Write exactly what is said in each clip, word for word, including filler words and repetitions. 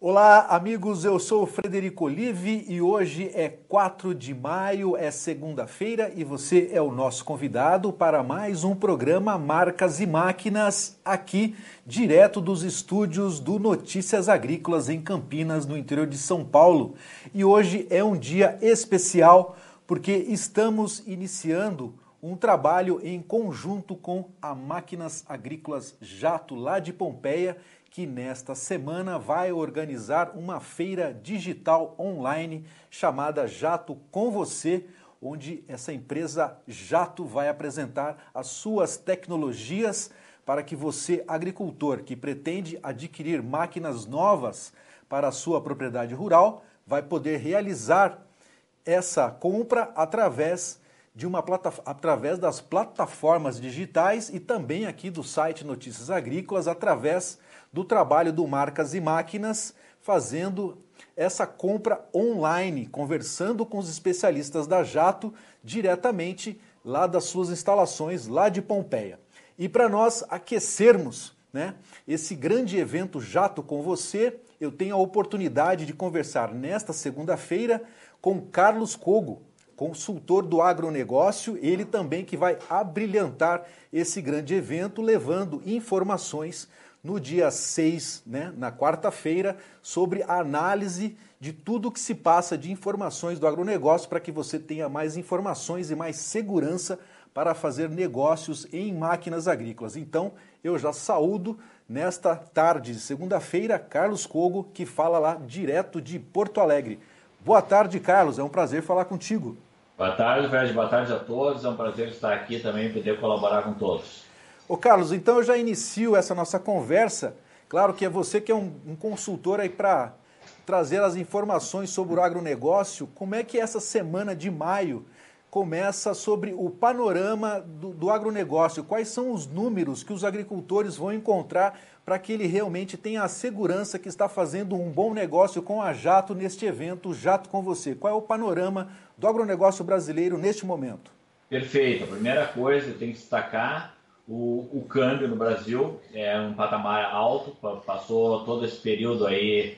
Olá, amigos, eu sou o Frederico Olive e hoje é quatro de maio, é segunda-feira e você é o nosso convidado para mais um programa Marcas e Máquinas, aqui direto dos estúdios do Notícias Agrícolas em Campinas, no interior de São Paulo. E hoje é um dia especial porque estamos iniciando um trabalho em conjunto com a Máquinas Agrícolas Jato, lá de Pompeia, que nesta semana vai organizar uma feira digital online chamada Jato com Você, onde essa empresa Jato vai apresentar as suas tecnologias para que você, agricultor que pretende adquirir máquinas novas para a sua propriedade rural, vai poder realizar essa compra através de uma plataforma, através das plataformas digitais e também aqui do site Notícias Agrícolas, através do trabalho do Marcas e Máquinas, fazendo essa compra online, conversando com os especialistas da Jato diretamente lá das suas instalações, lá de Pompeia. E para nós aquecermos, né, esse grande evento Jato com Você, eu tenho a oportunidade de conversar nesta segunda-feira com Carlos Cogo, consultor do agronegócio, ele também que vai abrilhantar esse grande evento, levando informações no dia seis, né, na quarta-feira, sobre a análise de tudo que se passa de informações do agronegócio para que você tenha mais informações e mais segurança para fazer negócios em máquinas agrícolas. Então, eu já saúdo nesta tarde de segunda-feira Carlos Cogo, que fala lá direto de Porto Alegre. Boa tarde, Carlos, é um prazer falar contigo. Boa tarde, Fred, boa tarde a todos, é um prazer estar aqui também e poder colaborar com todos. Ô Carlos, então eu já inicio essa nossa conversa. Claro que é você que é um, um consultor aí para trazer as informações sobre o agronegócio. Como é que essa semana de maio começa sobre o panorama do, do agronegócio? Quais são os números que os agricultores vão encontrar para que ele realmente tenha a segurança que está fazendo um bom negócio com a Jato neste evento Jato com Você? Qual é o panorama do agronegócio brasileiro neste momento? Perfeito. A primeira coisa que tem que destacar o, o câmbio no Brasil é um patamar alto, passou todo esse período aí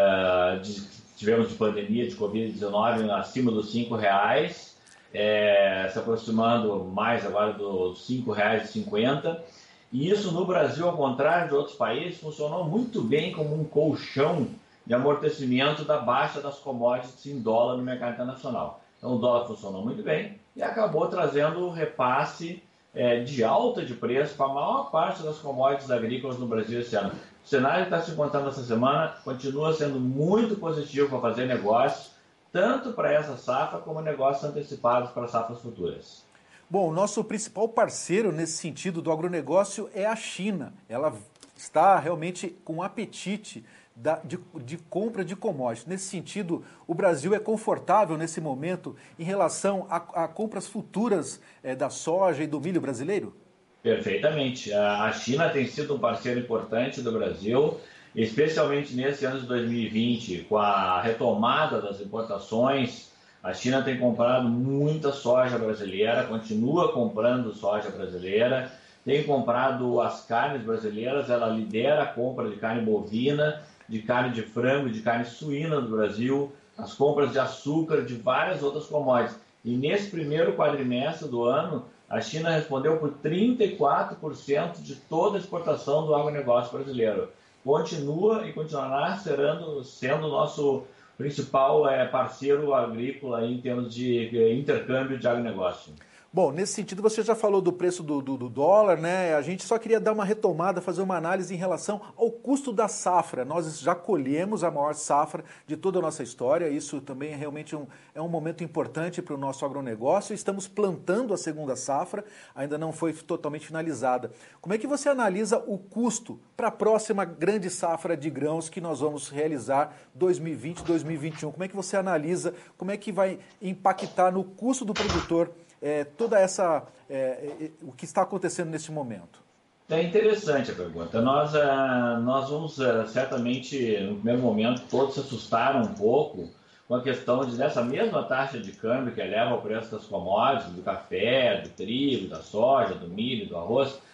uh, de, tivemos de pandemia de covid dezenove acima dos cinco reais, é, se aproximando mais agora dos cinco reais e cinquenta centavos. E isso no Brasil, ao contrário de outros países, funcionou muito bem como um colchão de amortecimento da baixa das commodities em dólar no mercado internacional. Então o dólar funcionou muito bem e acabou trazendo repasse é, de alta de preço para a maior parte das commodities agrícolas no Brasil esse ano. O cenário que está se encontrando essa semana continua sendo muito positivo para fazer negócios, tanto para essa safra como negócios antecipados para safras futuras. Bom, o nosso principal parceiro nesse sentido do agronegócio é a China. Ela está realmente com apetite da, de, de compra de commodities. Nesse sentido, o Brasil é confortável nesse momento em relação a, a compras futuras é, da soja e do milho brasileiro? Perfeitamente. A China tem sido um parceiro importante do Brasil, especialmente nesse ano de dois mil e vinte, com a retomada das importações. A China tem comprado muita soja brasileira, continua comprando soja brasileira, tem comprado as carnes brasileiras, ela lidera a compra de carne bovina, de carne de frango, de carne suína do Brasil, as compras de açúcar, de várias outras commodities. E nesse primeiro quadrimestre do ano, a China respondeu por trinta e quatro por cento de toda a exportação do agronegócio brasileiro. Continua e continuará sendo, sendo o nosso principal é, parceiro agrícola em termos de intercâmbio de agronegócio. Bom, nesse sentido você já falou do preço do, do, do dólar, né? A gente só queria dar uma retomada, fazer uma análise em relação ao custo da safra. Nós já colhemos a maior safra de toda a nossa história, isso também é realmente um, é um momento importante para o nosso agronegócio. Estamos plantando a segunda safra, ainda não foi totalmente finalizada. Como é que você analisa o custo para a próxima grande safra de grãos que nós vamos realizar dois mil e vinte, dois mil e vinte e um? Como é que você analisa, como é que vai impactar no custo do produtor É, toda essa, é, o que está acontecendo neste momento? É interessante a pergunta. Nós, ah, nós vamos, ah, certamente, no primeiro momento, todos se assustaram um pouco com a questão de dessa mesma taxa de câmbio que eleva o preço das commodities, do café, do trigo, da soja, do milho, do arroz,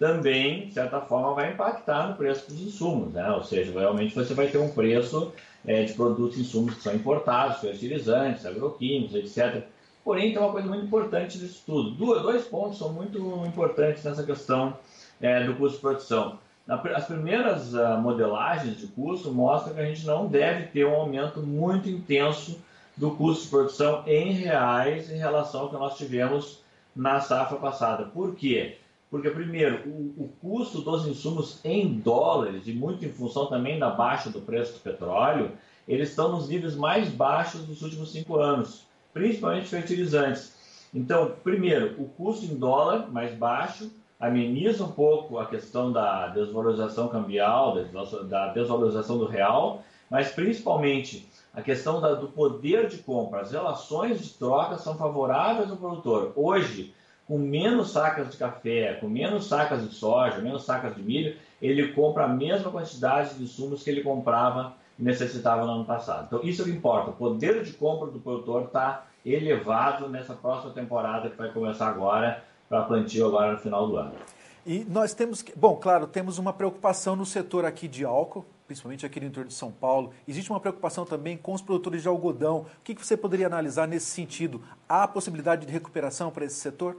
também, de certa forma, vai impactar no preço dos insumos, né? Ou seja, realmente você vai ter um preço é, de produtos e insumos que são importados, fertilizantes, agroquímicos, etcétera. Porém, tem uma coisa muito importante disso tudo. Dois pontos são muito importantes nessa questão é, do custo de produção. As primeiras uh, modelagens de custo mostram que a gente não deve ter um aumento muito intenso do custo de produção em reais em relação ao que nós tivemos na safra passada. Por quê? Porque, primeiro, o, o custo dos insumos em dólares, e muito em função também da baixa do preço do petróleo, eles estão nos níveis mais baixos dos últimos cinco anos, principalmente fertilizantes. Então, primeiro, o custo em dólar mais baixo ameniza um pouco a questão da desvalorização cambial, da desvalorização do real, mas principalmente a questão da, do poder de compra. As relações de troca são favoráveis ao produtor. Hoje, com menos sacas de café, com menos sacas de soja, menos sacas de milho, ele compra a mesma quantidade de insumos que ele comprava e necessitava no ano passado. Então, isso é o que importa. O poder de compra do produtor está elevado nessa próxima temporada que vai começar agora, para plantio agora no final do ano. E nós temos, que, bom, claro, temos uma preocupação no setor aqui de álcool, principalmente aqui no interior de São Paulo. Existe uma preocupação também com os produtores de algodão. O que você poderia analisar nesse sentido? Há possibilidade de recuperação para esse setor?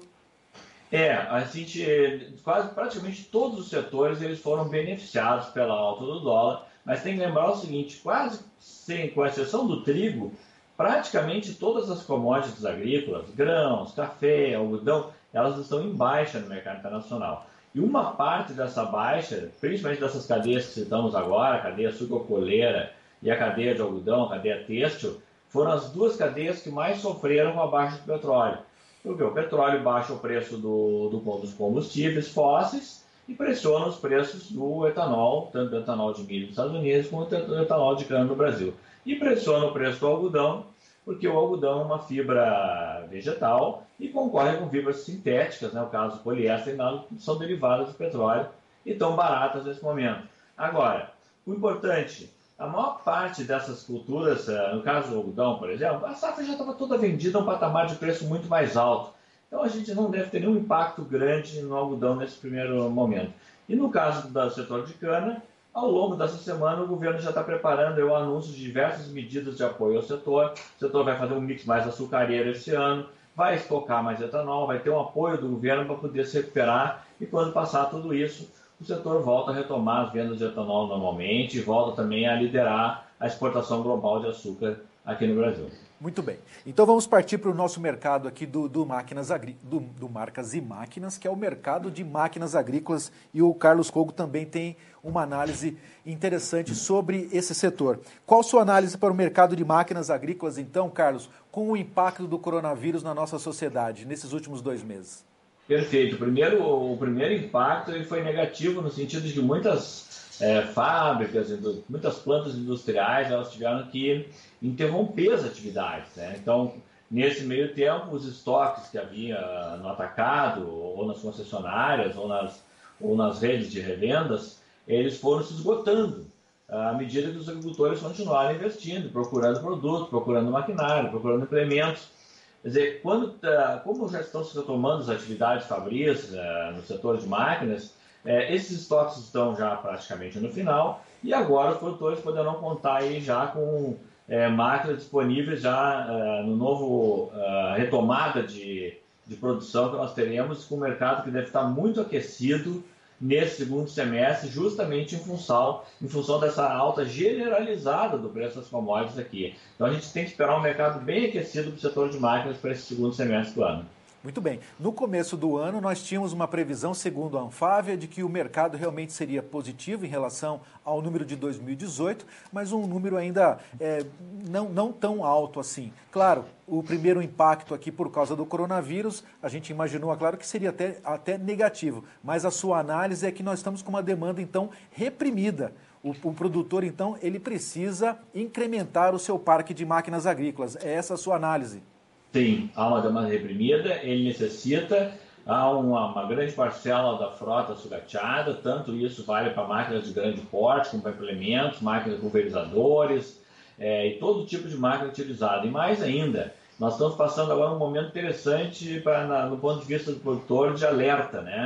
É, a gente, quase praticamente todos os setores eles foram beneficiados pela alta do dólar, mas tem que lembrar o seguinte, quase sem, com exceção do trigo, praticamente todas as commodities agrícolas, grãos, café, algodão, elas estão em baixa no mercado internacional. E uma parte dessa baixa, principalmente dessas cadeias que citamos agora, a cadeia sucrocoleira e a cadeia de algodão, a cadeia têxtil, foram as duas cadeias que mais sofreram com a baixa do petróleo. Porque o petróleo baixa o preço do, do, dos combustíveis fósseis e pressiona os preços do etanol, tanto do etanol de milho nos Estados Unidos quanto do etanol de cana no Brasil. E pressiona o preço do algodão, porque o algodão é uma fibra vegetal e concorre com fibras sintéticas, né? O caso do poliéster e nada, são derivadas do petróleo e estão baratas nesse momento. Agora, o importante, a maior parte dessas culturas, no caso do algodão, por exemplo, a safra já estava toda vendida a um patamar de preço muito mais alto. Então a gente não deve ter nenhum impacto grande no algodão nesse primeiro momento. E no caso do setor de cana, ao longo dessa semana, o governo já está preparando o anúncio de diversas medidas de apoio ao setor. O setor vai fazer um mix mais açucareiro esse ano, vai estocar mais etanol, vai ter um apoio do governo para poder se recuperar. E quando passar tudo isso, o setor volta a retomar as vendas de etanol normalmente e volta também a liderar a exportação global de açúcar aqui no Brasil. Muito bem. Então vamos partir para o nosso mercado aqui do, do, máquinas agrí... do, do Marcas e Máquinas, que é o mercado de máquinas agrícolas, e o Carlos Cogo também tem uma análise interessante sobre esse setor. Qual sua análise para o mercado de máquinas agrícolas, então, Carlos, com o impacto do coronavírus na nossa sociedade nesses últimos dois meses? Perfeito. Primeiro, o primeiro impacto ele foi negativo no sentido de que muitas é, fábricas, muitas plantas industriais, elas tiveram que interromper as atividades, né? Então, nesse meio tempo, os estoques que havia no atacado, ou nas concessionárias, ou nas, ou nas redes de revendas, eles foram se esgotando à medida que os agricultores continuaram investindo, procurando produto, procurando maquinário, procurando implementos. Quer dizer, quando, como já estão se retomando as atividades fabris no setor de máquinas, esses estoques estão já praticamente no final e agora os produtores poderão contar aí já com é, máquinas disponíveis já é, no novo é, retomada de, de produção que nós teremos, com o mercado que deve estar muito aquecido nesse segundo semestre, justamente em função, em função dessa alta generalizada do preço das commodities aqui. Então a gente tem que esperar um mercado bem aquecido para o setor de máquinas para esse segundo semestre do ano. Muito bem. No começo do ano, nós tínhamos uma previsão, segundo a Anfávia, de que o mercado realmente seria positivo em relação ao número de dois mil e dezoito, mas um número ainda é, não, não tão alto assim. Claro, o primeiro impacto aqui por causa do coronavírus, a gente imaginou, claro, que seria até, até negativo, mas a sua análise é que nós estamos com uma demanda, então, reprimida. O, o produtor, então, ele precisa incrementar o seu parque de máquinas agrícolas. É essa a sua análise? Sim, há uma demanda reprimida, ele necessita, há uma, uma grande parcela da frota sucateada, tanto isso vale para máquinas de grande porte, como para implementos, máquinas pulverizadores, é, e todo tipo de máquina utilizada. E mais ainda, nós estamos passando agora um momento interessante para, na, do ponto de vista do produtor de alerta, né?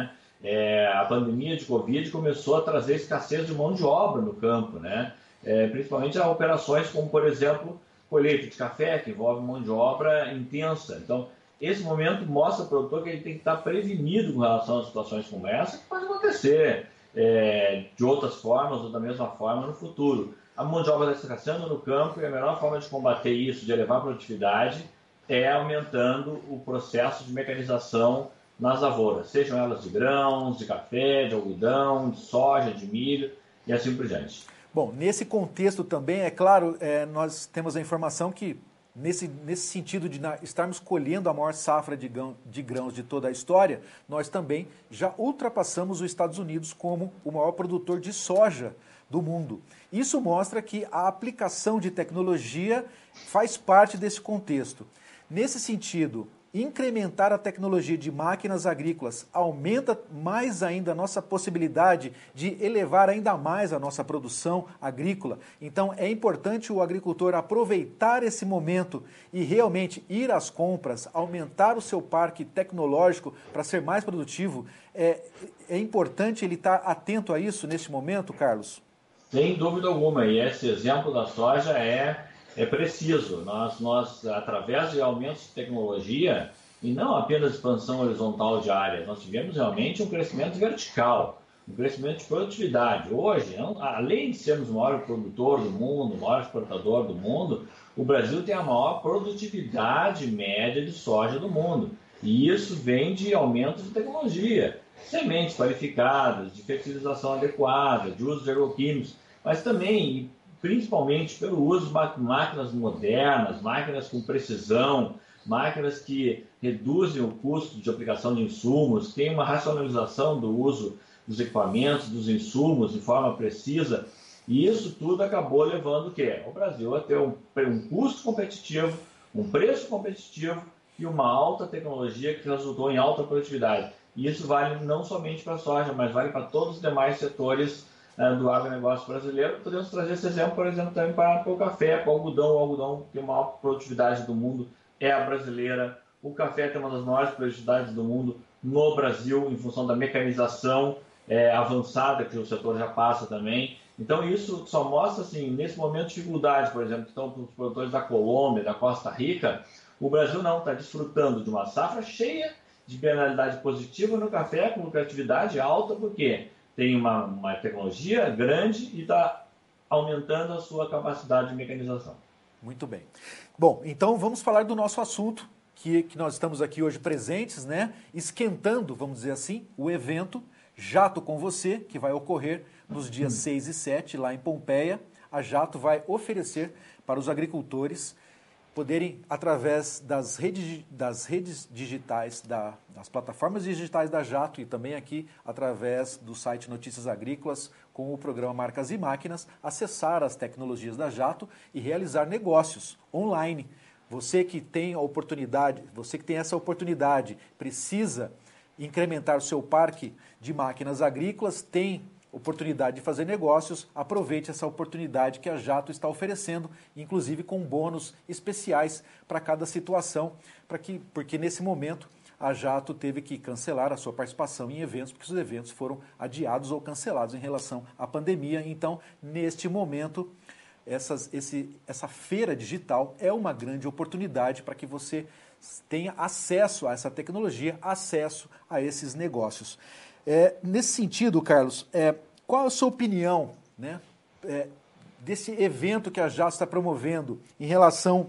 É, a pandemia de Covid começou a trazer escassez de mão de obra no campo, né? É, principalmente a operações como, por exemplo, colheita de café, que envolve mão de obra intensa. Então, esse momento mostra ao produtor que ele tem que estar prevenido com relação a situações como essa, que pode acontecer é, de outras formas ou da mesma forma no futuro. A mão de obra está escasseando no campo e a melhor forma de combater isso, de elevar a produtividade, é aumentando o processo de mecanização nas lavouras, sejam elas de grãos, de café, de algodão, de soja, de milho e assim por diante. Bom, nesse contexto também, é claro, é, nós temos a informação que, nesse, nesse sentido de na, estarmos colhendo a maior safra de, grão, de grãos de toda a história, nós também já ultrapassamos os Estados Unidos como o maior produtor de soja do mundo. Isso mostra que a aplicação de tecnologia faz parte desse contexto. Nesse sentido, incrementar a tecnologia de máquinas agrícolas aumenta mais ainda a nossa possibilidade de elevar ainda mais a nossa produção agrícola. Então é importante o agricultor aproveitar esse momento e realmente ir às compras, aumentar o seu parque tecnológico para ser mais produtivo. É, é importante ele estar atento a isso neste momento, Carlos? Sem dúvida alguma, e esse exemplo da soja é É preciso, nós, nós, através de aumentos de tecnologia, e não apenas expansão horizontal de áreas, nós tivemos realmente um crescimento vertical, um crescimento de produtividade. Hoje, além de sermos o maior produtor do mundo, o maior exportador do mundo, o Brasil tem a maior produtividade média de soja do mundo. E isso vem de aumento de tecnologia, sementes qualificadas, de fertilização adequada, de uso de agroquímicos, mas também principalmente pelo uso de máquinas modernas, máquinas com precisão, máquinas que reduzem o custo de aplicação de insumos, tem uma racionalização do uso dos equipamentos, dos insumos de forma precisa, e isso tudo acabou levando o quê? O Brasil a ter um, um custo competitivo, um preço competitivo e uma alta tecnologia que resultou em alta produtividade. E isso vale não somente para a soja, mas vale para todos os demais setores do agronegócio brasileiro. Podemos trazer esse exemplo, por exemplo, também para o café, para o algodão. O algodão tem a maior produtividade do mundo, é a brasileira. O café tem uma das maiores produtividades do mundo no Brasil, em função da mecanização é, avançada que o setor já passa também. Então isso só mostra, assim, nesse momento, dificuldade, por exemplo, que estão para os produtores da Colômbia, da Costa Rica. O Brasil não, está desfrutando de uma safra cheia de penalidade positiva no café, com lucratividade alta, porque tem uma, uma tecnologia grande e está aumentando a sua capacidade de mecanização. Muito bem. Bom, então vamos falar do nosso assunto, que, que nós estamos aqui hoje presentes, né? Esquentando, vamos dizer assim, o evento Jato com Você, que vai ocorrer nos dias seis e sete, lá em Pompeia. A Jato vai oferecer para os agricultores poderem, através das redes, das redes digitais, da, das plataformas digitais da Jato e também aqui através do site Notícias Agrícolas, com o programa Marcas e Máquinas, acessar as tecnologias da Jato e realizar negócios online. Você que tem a oportunidade, você que tem essa oportunidade, precisa incrementar o seu parque de máquinas agrícolas, tem oportunidade de fazer negócios, aproveite essa oportunidade que a Jato está oferecendo, inclusive com bônus especiais para cada situação, para que, porque nesse momento a Jato teve que cancelar a sua participação em eventos, porque os eventos foram adiados ou cancelados em relação à pandemia. Então, neste momento, essas, esse, essa feira digital é uma grande oportunidade para que você tenha acesso a essa tecnologia, acesso a esses negócios. É, nesse sentido, Carlos, é, qual a sua opinião, né, é, desse evento que a Jato está promovendo em relação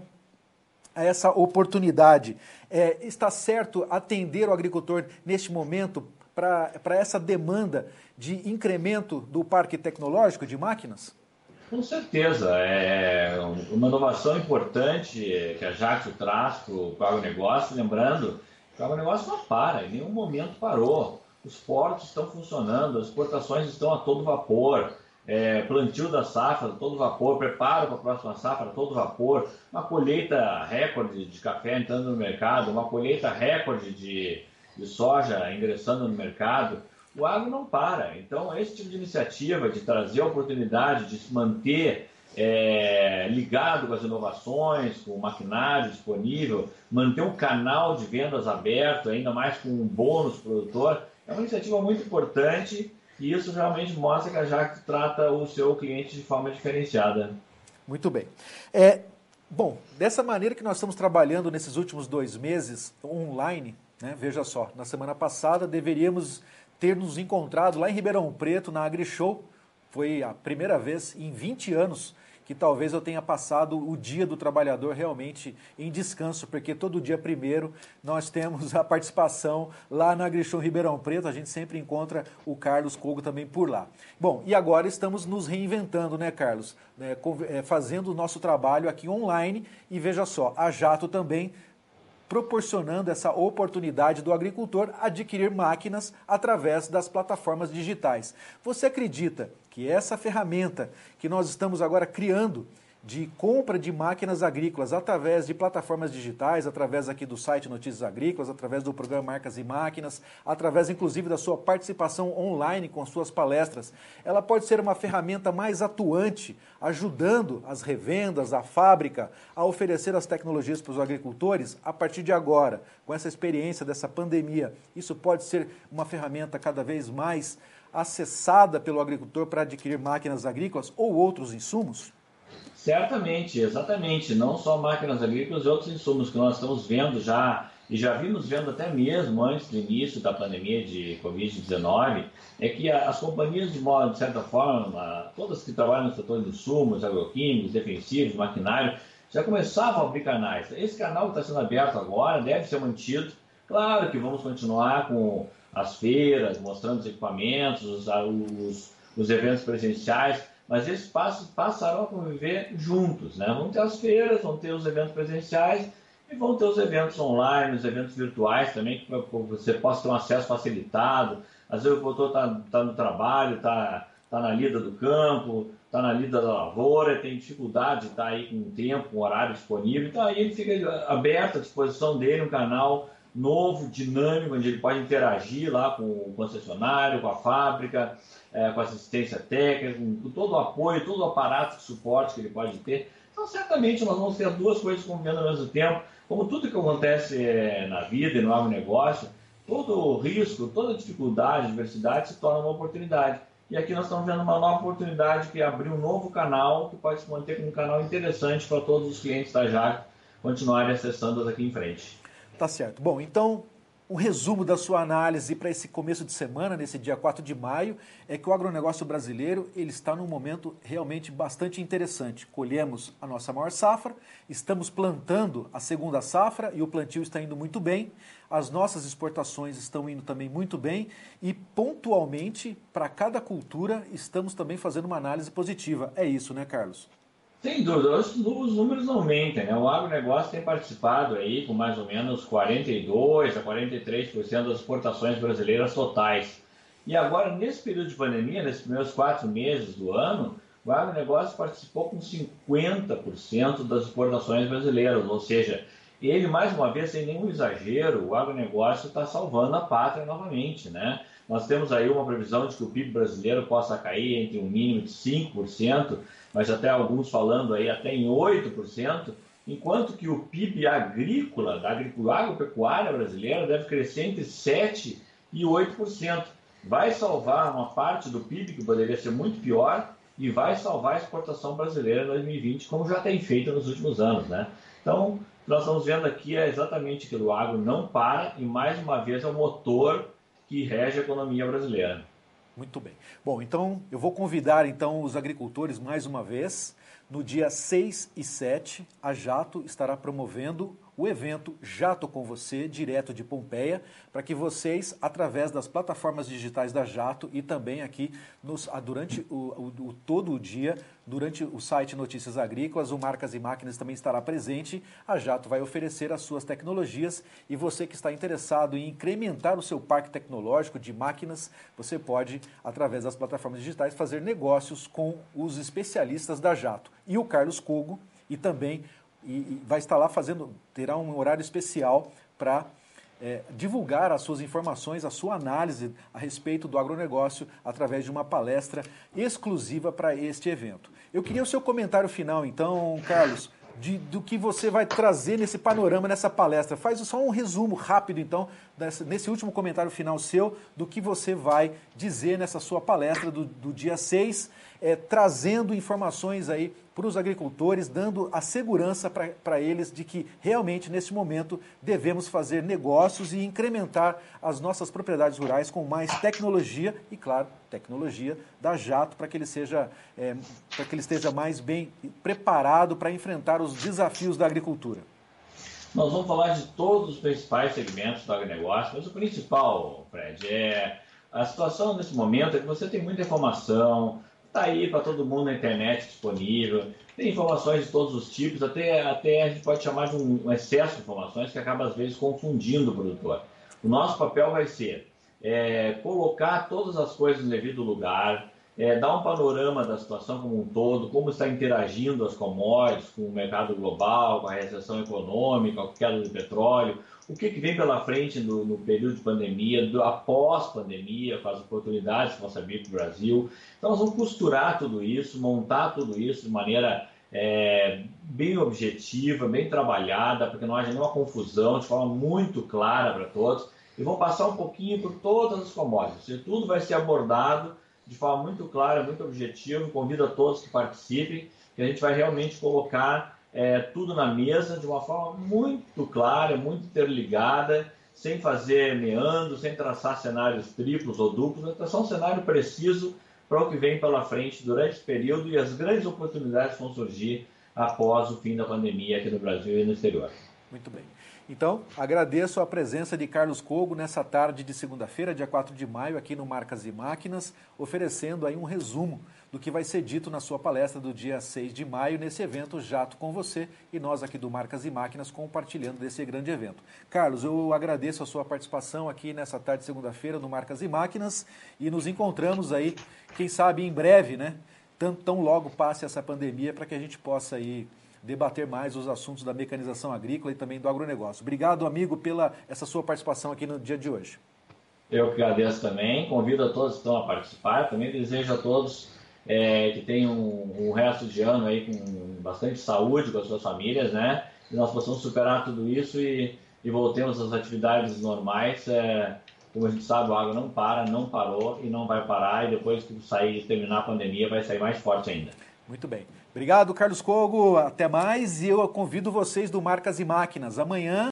a essa oportunidade? É, está certo atender o agricultor neste momento para essa demanda de incremento do parque tecnológico de máquinas? Com certeza. É uma inovação importante que a Jato traz para o agronegócio, lembrando que o agronegócio não para, em nenhum momento parou. Os portos estão funcionando, as exportações estão a todo vapor, é, plantio da safra a todo vapor, preparo para a próxima safra a todo vapor, uma colheita recorde de café entrando no mercado, uma colheita recorde de, de soja ingressando no mercado. O agro não para. Então, esse tipo de iniciativa de trazer a oportunidade de se manter é, ligado com as inovações, com o maquinário disponível, manter um canal de vendas aberto, ainda mais com um bônus produtor, É uma iniciativa muito importante e isso realmente mostra que a Jacto trata o seu cliente de forma diferenciada. Muito bem. É, bom, dessa maneira que nós estamos trabalhando nesses últimos dois meses online, né, veja só, na semana passada deveríamos ter nos encontrado lá em Ribeirão Preto, na AgriShow. Foi a primeira vez em vinte anos que talvez eu tenha passado o dia do trabalhador realmente em descanso, porque todo dia primeiro nós temos a participação lá na AgriShow Ribeirão Preto, a gente sempre encontra o Carlos Cogo também por lá. Bom, e agora estamos nos reinventando, né, Carlos? É, fazendo o nosso trabalho aqui online e veja só, a Jato também proporcionando essa oportunidade do agricultor adquirir máquinas através das plataformas digitais. Você acredita que essa ferramenta que nós estamos agora criando de compra de máquinas agrícolas através de plataformas digitais, através aqui do site Notícias Agrícolas, através do programa Marcas e Máquinas, através inclusive da sua participação online com suas palestras, ela pode ser uma ferramenta mais atuante, ajudando as revendas, a fábrica, a oferecer as tecnologias para os agricultores a partir de agora, com essa experiência dessa pandemia. Isso pode ser uma ferramenta cada vez mais acessada pelo agricultor para adquirir máquinas agrícolas ou outros insumos? Certamente, exatamente. Não só máquinas agrícolas e outros insumos que nós estamos vendo já, e já vimos vendo até mesmo antes do início da pandemia de covid dezenove, é que as companhias, de modo, de certa forma, todas que trabalham no setor de insumos, agroquímicos, defensivos, maquinário, já começavam a abrir canais. Esse canal que está sendo aberto agora deve ser mantido. Claro que vamos continuar com as feiras, mostrando os equipamentos, os, os, os eventos presenciais, mas esses passos passarão a conviver juntos, né? Vão ter as feiras, vão ter os eventos presenciais e vão ter os eventos online, os eventos virtuais também, que você possa ter um acesso facilitado. Às vezes o produtor está tá no trabalho, está tá na lida do campo, está na lida da lavoura, tem dificuldade de estar tá aí com o tempo, com o horário disponível. Então aí ele fica aberto à disposição dele, um canal novo, dinâmico, onde ele pode interagir lá com o concessionário, com a fábrica, é, com assistência técnica, com todo o apoio, todo o aparato de suporte que ele pode ter. Então, certamente, nós vamos ter duas coisas convivendo ao mesmo tempo. Como tudo que acontece é, na vida e no agronegócio, todo risco, toda dificuldade, adversidade se torna uma oportunidade. E aqui nós estamos vendo uma nova oportunidade que é abrir um novo canal, que pode se manter como um canal interessante para todos os clientes da Jacto continuarem acessando aqui em frente. Tá certo. Bom, então, um resumo da sua análise para esse começo de semana, nesse dia quatro de maio, é que o agronegócio brasileiro ele está num momento realmente bastante interessante. Colhemos a nossa maior safra, estamos plantando a segunda safra e o plantio está indo muito bem, as nossas exportações estão indo também muito bem e, pontualmente, para cada cultura, estamos também fazendo uma análise positiva. É isso, né, Carlos? Sem dúvida, os, os números aumentam, né? O agronegócio tem participado aí com mais ou menos quarenta e dois a quarenta e três por cento das exportações brasileiras totais. E agora, nesse período de pandemia, nesses primeiros quatro meses do ano, o agronegócio participou com cinquenta por cento das exportações brasileiras, ou seja, ele, mais uma vez, sem nenhum exagero, o agronegócio está salvando a pátria novamente, né? Nós temos aí uma previsão de que o P I B brasileiro possa cair entre um mínimo de cinco por cento, mas até alguns falando aí até em oito por cento, enquanto que o P I B agrícola, da agropecuária brasileira, deve crescer entre sete por cento e oito por cento. Vai salvar uma parte do P I B que poderia ser muito pior e vai salvar a exportação brasileira em dois mil e vinte, como já tem feito nos últimos anos, né? Então, o que nós estamos vendo aqui é exatamente que o agro não para e, mais uma vez, é o motor que rege a economia brasileira. Muito bem. Bom, então eu vou convidar então os agricultores mais uma vez. No dia seis e sete, a Jato estará promovendo o evento Jato com Você, direto de Pompeia, para que vocês, através das plataformas digitais da Jato e também aqui nos, durante o, o, o, todo o dia, durante o site Notícias Agrícolas, o Marcas e Máquinas também estará presente. A Jato vai oferecer as suas tecnologias e você que está interessado em incrementar o seu parque tecnológico de máquinas, você pode, através das plataformas digitais, fazer negócios com os especialistas da Jato. E o Carlos Cogo, e também e, e vai estar lá fazendo, terá um horário especial para é, divulgar as suas informações, a sua análise a respeito do agronegócio através de uma palestra exclusiva para este evento. Eu queria o seu comentário final, então, Carlos, de, do que você vai trazer nesse panorama, nessa palestra. Faz só um resumo rápido, então, dessa, nesse último comentário final seu, do que você vai dizer nessa sua palestra do, do dia seis, é, trazendo informações aí para os agricultores, dando a segurança para eles de que realmente, nesse momento, devemos fazer negócios e incrementar as nossas propriedades rurais com mais tecnologia e, claro, tecnologia da Jato para que ele seja, é, para que ele esteja mais bem preparado para enfrentar os desafios da agricultura. Nós vamos falar de todos os principais segmentos do agronegócio, mas o principal, Fred, é a situação nesse momento é que você tem muita informação, está aí para todo mundo na internet disponível, tem informações de todos os tipos, até, até a gente pode chamar de um, um excesso de informações que acaba às vezes confundindo o produtor. O nosso papel vai ser é, colocar todas as coisas no devido lugar, é, dar um panorama da situação como um todo, como está interagindo as commodities com o mercado global, com a recessão econômica, com a queda do petróleo, o que, que vem pela frente no, no período de pandemia, do, após pandemia, com as oportunidades que vão se abrir para o Brasil. Então, nós vamos costurar tudo isso, montar tudo isso de maneira é, bem objetiva, bem trabalhada, para que não haja nenhuma confusão, de forma muito clara para todos. E vamos passar um pouquinho por todas as commodities. E tudo vai ser abordado de forma muito clara, muito objetiva. Convido a todos que participem, que a gente vai realmente colocar É, tudo na mesa de uma forma muito clara, muito interligada, sem fazer meandro, sem traçar cenários triplos ou duplos, mas traçar um cenário preciso para o que vem pela frente durante esse período e as grandes oportunidades que vão surgir após o fim da pandemia aqui no Brasil e no exterior. Muito bem. Então, agradeço a presença de Carlos Cogo nessa tarde de segunda-feira, dia quatro de maio, aqui no Marcas e Máquinas, oferecendo aí um resumo do que vai ser dito na sua palestra do dia seis de maio, nesse evento Jato com você, e nós aqui do Marcas e Máquinas compartilhando desse grande evento. Carlos, eu agradeço a sua participação aqui nessa tarde de segunda-feira no Marcas e Máquinas e nos encontramos aí, quem sabe em breve, né? Tão, tão logo passe essa pandemia para que a gente possa aí debater mais os assuntos da mecanização agrícola e também do agronegócio. Obrigado, amigo, pela essa sua participação aqui no dia de hoje. Eu que agradeço também, convido a todos que estão a participar, também desejo a todos é, que tenham um, um resto de ano aí com bastante saúde com as suas famílias, né? E nós possamos superar tudo isso e, e voltemos às atividades normais. É, como a gente sabe, o agro não para, não parou e não vai parar, e depois que sair, terminar a pandemia, vai sair mais forte ainda. Muito bem. Obrigado, Carlos Cogo. Até mais. E eu convido vocês do Marcas e Máquinas. Amanhã